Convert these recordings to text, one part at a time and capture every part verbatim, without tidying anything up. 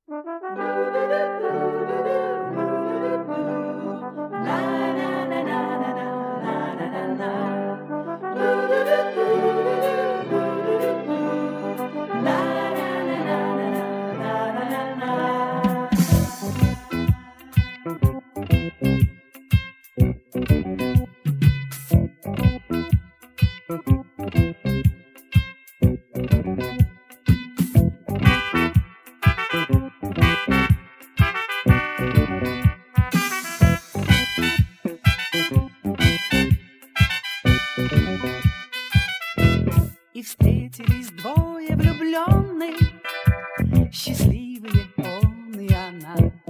И встретились двое влюбленных, счастливые он и она.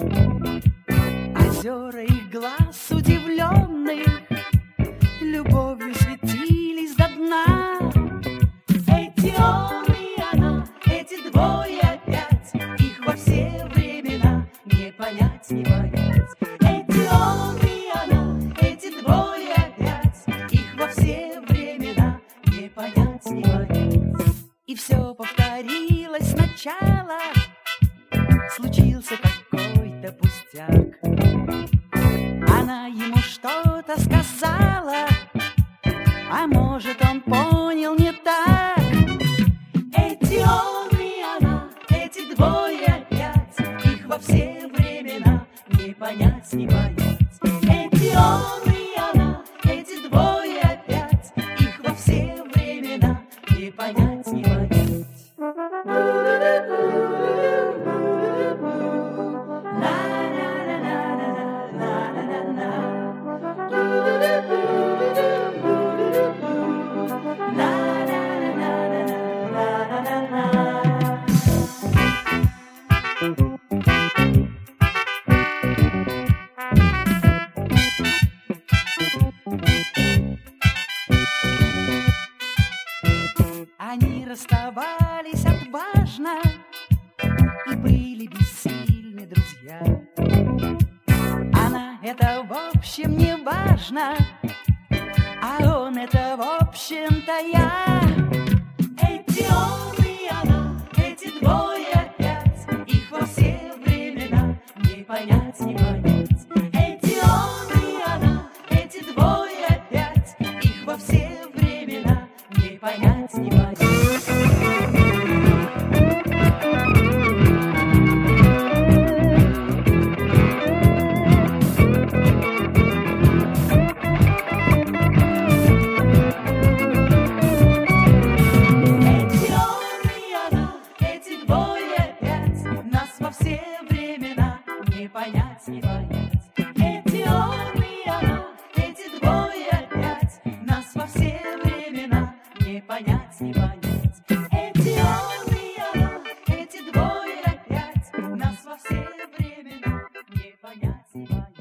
Озера их глаз удивленных любовью светились до дна. Эти он и она, эти двое опять, их во все времена не понять, не понять. Эти он и она, эти двое опять, их во все времена не понять, не понять. И все повторилось сначала, случился какой-то пустяк. Она ему что-то сказала, а может, он понял не так. Эти он и она, эти двое опять, их во все времена не понять, не понять. Эти он и она, эти двое опять, их во все времена не понять, не понять. Они расставались отважно и были бессильны друзья. Она это в общем не важно, а он это в общем-то я. Эти он и она, эти двое опять, их во все времена не понять, не понять. Эти он и она, эти двое опять, их во все времена не понять, не понять. Во все времена не понять, не понять. Эти он и она, эти двое опять, нас во все времена не понять, не понять. Эти он и она, эти двое опять, нас во все времена не понять, не понять.